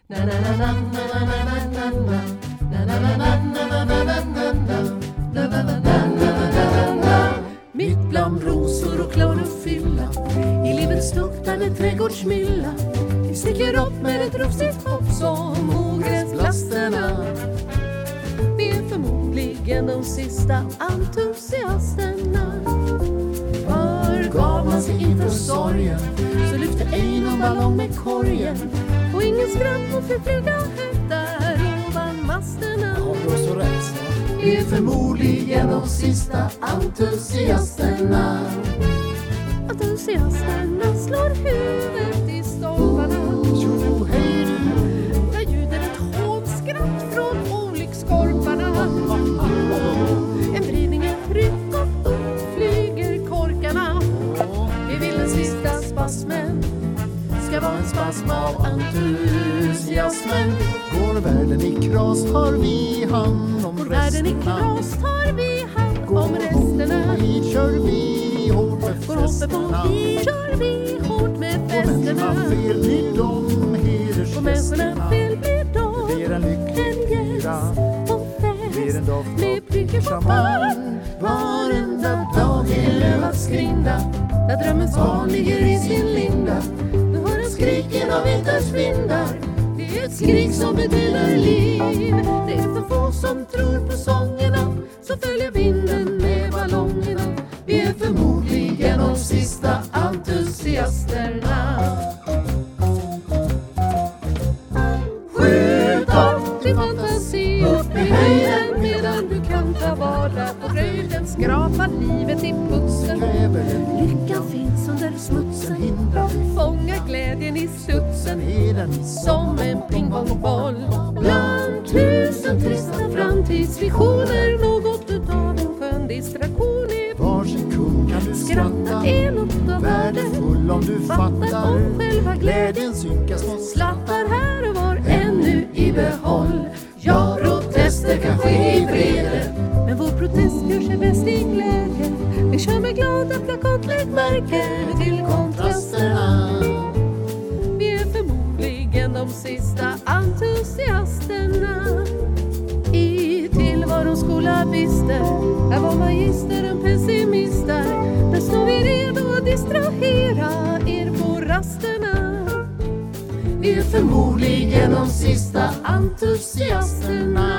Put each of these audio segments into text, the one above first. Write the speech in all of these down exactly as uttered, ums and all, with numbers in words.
Mitt bland rosor och klorofylla, i livets luktande trädgårdsmylla, vi sticker upp med ett rufsigt hopp som ogräsplasterna. Vi är förmodligen de sista entusiasterna. För gav man sig inför sorgen, så lyfte ej någon ballong med korgen, och ingen skratt och förflyga högtar ovan masterna. Har du så rätt? Vi är förmodligen de sista entusiasterna. Entusiasterna slår huvudet i stolparna. Jo, hej du. Där ljuder ett hånskratt från olyckskorparna. En vridning, ett ryck och upp flyger korkarna. Vi vill den sista spasmen ska vara en spasm av entusiasmen. Går världen i kras tar vi hand om Går världen i resterna. kras tar vi hand om resterna. Hit kör vi hårt med Går hoppet på festerna. hit kör vi hårt med Och människorna festerna. fel blir de Och människorna hedersgästerna. fel blir Det blir en de lycklig en gäst fyra. på Blir en fest doft med prickar på champagne. fan. Varenda dag i Lövas grinda, där drömmens barn ligger i sin linda. Nu hör en skriken av vintersvindar. Det är ett skrik som betyder liv. Det är för få som tror på sångerna, så följer vinden med ballongerna. Vi är förmodligen de sista entusiasterna. Skjut upp din fantasi upp i höjden, medan du kan ta vara på röjden. Skrapa livet i putsen, Kräver en lyckan finns under smutsen. hindrar vi Fånga glädjen i studsen är den som en pingpongboll. Bland tusen trista framtidsvisioner, något utav en skön distraktion är. var sekund kan du Skratta skratta. är något av värde, Värdefull om du fattar fattar. om själva glädjen. Glädjen synkas mot Slattar här och var ännu i behåll. Ja, protester kan ske i vrede, men vår protest gör sig bäst i glädje. Vi kör med glada plakatläggmärken till kontrasterna. Vi är förmodligen de sista entusiasterna. I tillvarons skola bister, här var magister en pessimister. Där står vi redo att distrahera er på rasterna. Vi är förmodligen de sista entusiasterna.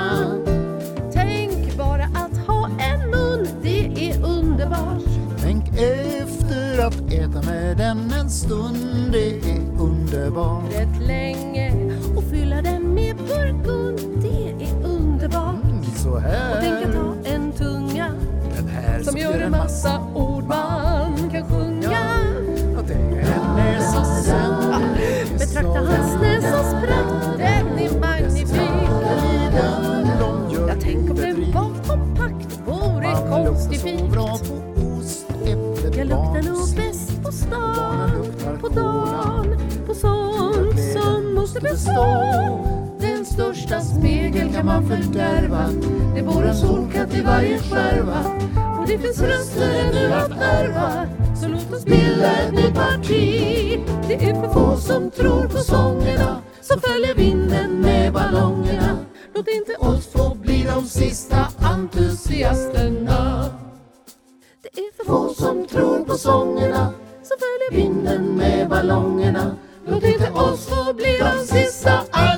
Tänk bara att ha en mun, det är underbart. Tänk efter att äta med den en stund. Det är underbart. Rätt länge och fylla den med burgund, det är underbart. Så Och här. tänk att ha en tunga Den här som gör en massa ord man kan sjunga. Att det är en näsa sen. Betrakta hans näsas prakt, den är magnifik. Jag tänker om den var kompakt, vore konstifikt. Bra på ost, äpple, Jag luktar nog bans. bäst på stan, Barnen luktar på dagen, på sånt som måste bestå. Den största spegel kan man fördärva, det bor en solkatt i varje skärva. Och det finns röster ännu att värva, så låt oss bilda ett nytt parti. Det är för få som tror på sångerna, så följer vinden med ballongerna. Låt inte oss få bli de sista entusiasterna. Det är för få som tror på sångerna, så följer vinden med ballongerna. Låt inte oss få bli de sista entusiasterna.